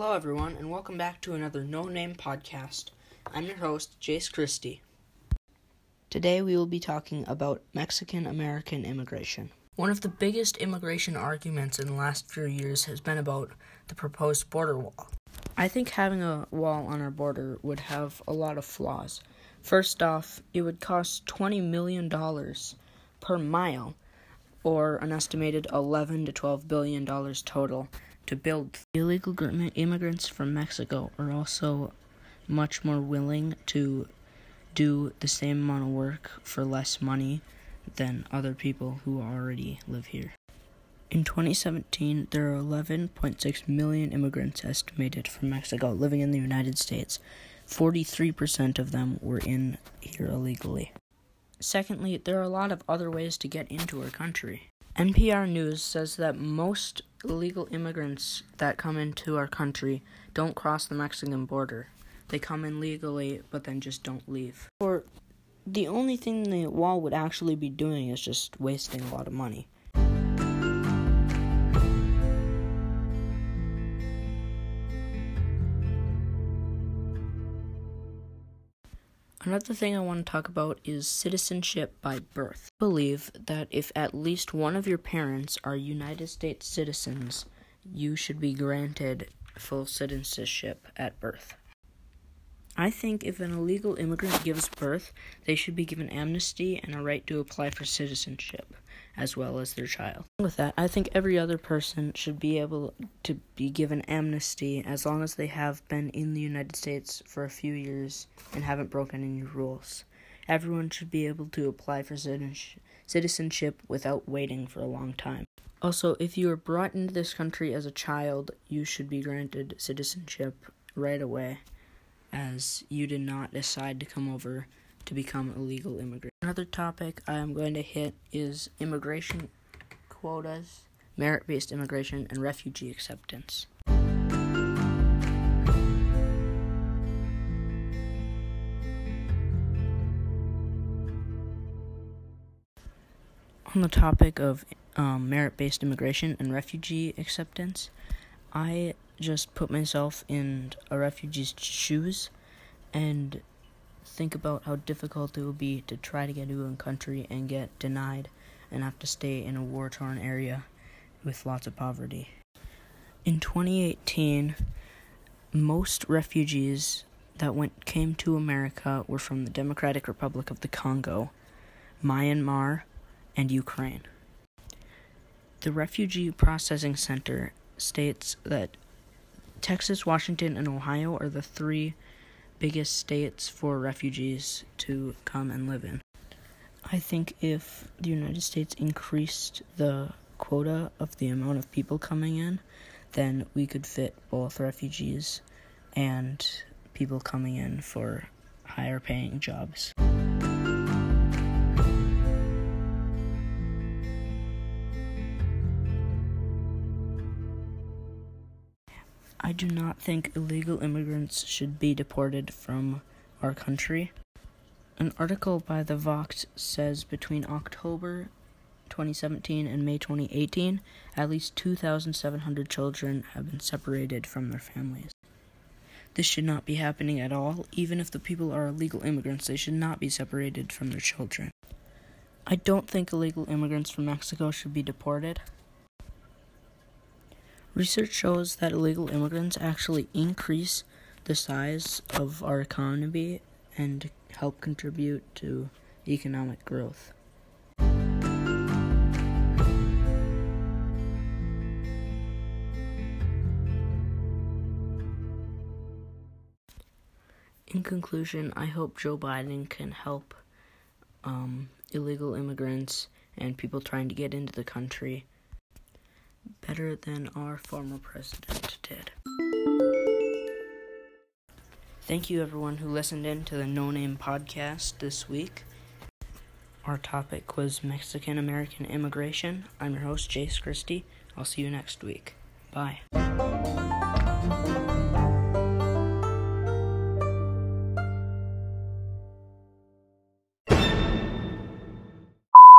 Hello everyone, and welcome back to another No Name podcast. I'm your host, Jace Christie. Today we will be talking about Mexican-American immigration. One of the biggest immigration arguments in the last few years has been about the proposed border wall. I think having a wall on our border would have a lot of flaws. First off, it would cost $20 million per mile, or an estimated $11 to $12 billion total, to build. Illegal immigrants from Mexico are also much more willing to do the same amount of work for less money than other people who already live here. In 2017, there are 11.6 million immigrants estimated from Mexico living in the United States. 43% of them were in here illegally. Secondly, there are a lot of other ways to get into our country. NPR News says that most illegal immigrants that come into our country don't cross the Mexican border. They come in legally, but then just don't leave. Or the only thing the wall would actually be doing is just wasting a lot of money. Another thing I want to talk about is citizenship by birth. I believe that if at least one of your parents are United States citizens, you should be granted full citizenship at birth. I think if an illegal immigrant gives birth, they should be given amnesty and a right to apply for citizenship, as well as their child. With that, I think every other person should be able to be given amnesty as long as they have been in the United States for a few years and haven't broken any rules. Everyone should be able to apply for citizenship without waiting for a long time. Also, if you were brought into this country as a child, you should be granted citizenship right away, as you did not decide to come over to become a legal immigrant. Another topic I am going to hit is immigration quotas, merit-based immigration, and refugee acceptance. On the topic of merit-based immigration and refugee acceptance, I just put myself in a refugee's shoes and think about how difficult it would be to try to get into a country and get denied and have to stay in a war-torn area with lots of poverty. In 2018, most refugees that came to America were from the Democratic Republic of the Congo, Myanmar, and Ukraine. The Refugee Processing Center states that Texas, Washington, and Ohio are the three biggest states for refugees to come and live in. I think if the United States increased the quota of the amount of people coming in, then we could fit both refugees and people coming in for higher paying jobs. I do not think illegal immigrants should be deported from our country. An article by the Vox says between October 2017 and May 2018, at least 2,700 children have been separated from their families. This should not be happening at all. Even if the people are illegal immigrants, they should not be separated from their children. I don't think illegal immigrants from Mexico should be deported. Research shows that illegal immigrants actually increase the size of our economy and help contribute to economic growth. In conclusion, I hope Joe Biden can help illegal immigrants and people trying to get into the country better than our former president did. Thank you everyone who listened in to the No Name podcast this week. Our topic was Mexican-American immigration. I'm your host, Jace Christie. I'll see you next week. Bye.